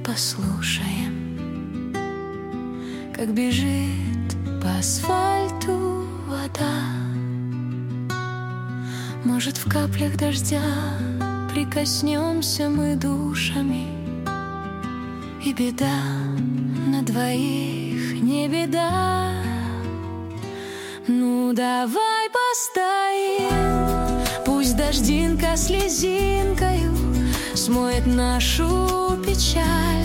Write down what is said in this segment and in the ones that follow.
послушаем, как бежит по асфальту вода. Может, в каплях дождя прикоснемся мы душами, и беда на двоих не беда. Ну давай постоим, пусть дождинка слезинкою смоет нашу печаль,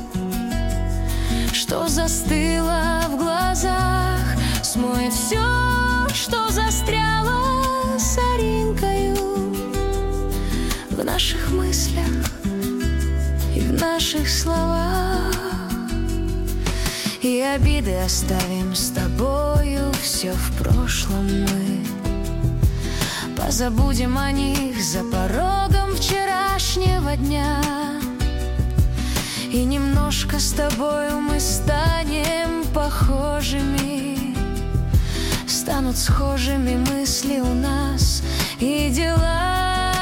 что застыло в глазах, смоет все, что застряло соринкою в наших мыслях и в наших словах. И обиды оставим с тобою, все в прошлом мы позабудем о них за порогом вчерашнего дня. И немножко с тобою мы станем похожими, станут схожими мысли у нас и дела.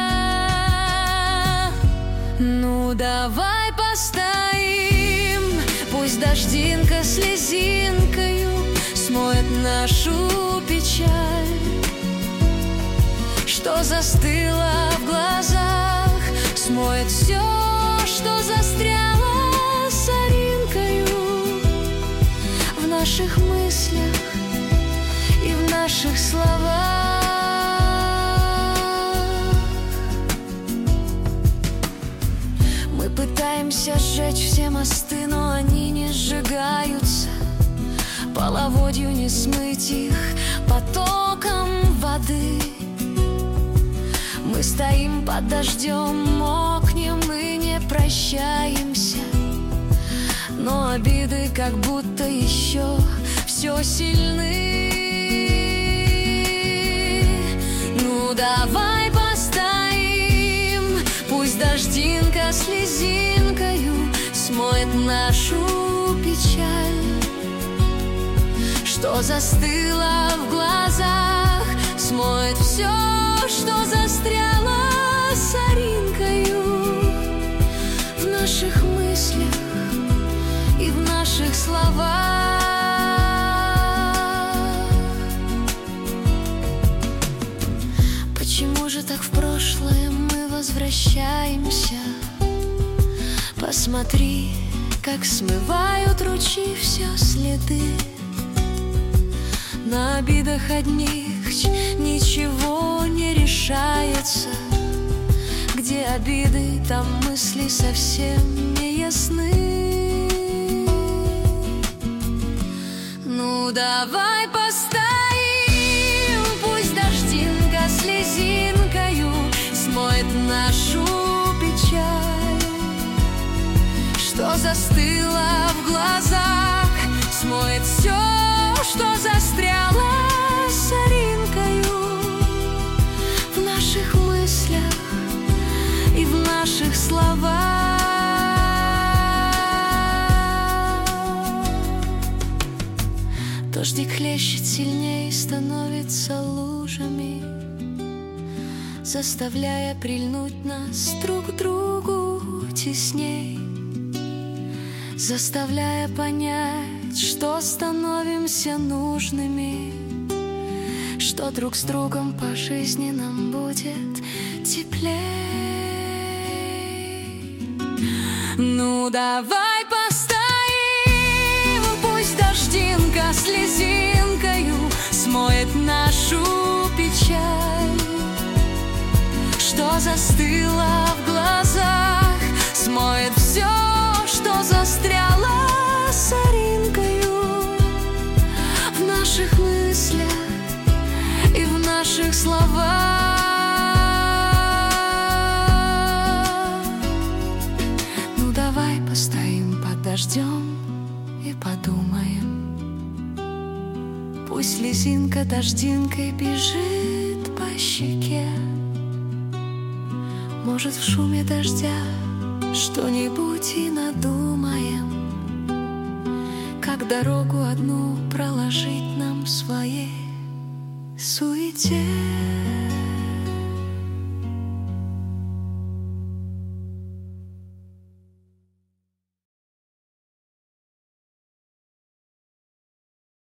Ну давай постоим, пусть дождинка слезинкою смоет нашу печаль, что застыло в глазах, смоет все, что застряло соринкою в наших мыслях и в наших словах. Мы пытаемся сжечь все мосты, но они не сжигаются, половодью не смыть их потоком воды. Мы стоим под дождем, мокнем и не прощаемся, но обиды как будто еще все сильны. Ну давай постоим, пусть дождинка слезинкою смоет нашу печаль, что застыло в глазах, смоет все, что застряло соринкою в наших мыслях и в наших словах. Почему же так в прошлое мы возвращаемся? Посмотри, как смывают ручьи все следы. На обидах одних ничего не решается. Где обиды, там мысли совсем не ясны. Ну давай постоим, пусть дождинка слезинкою смоет нашу печаль, что застыло в глазах, смоет все, что застряло соринкою в наших мыслях и в наших словах. Дождик хлещет сильнее, становится лужами, заставляя прильнуть нас друг к другу тесней, заставляя понять, что становимся нужными, что друг с другом по жизни нам будет теплей. Ну давай постоим, пусть дождинка слезинкою смоет нашу печаль, что застыло в глазах, смоет все, что застряло соринкою в наших мыслях и в наших словах. Ну давай постоим под дождем и подумаем, пусть слезинка дождинкой бежит по щеке. Может, в шуме дождя что-нибудь и надумаем, как дорогу одну проложить нам в своей суете.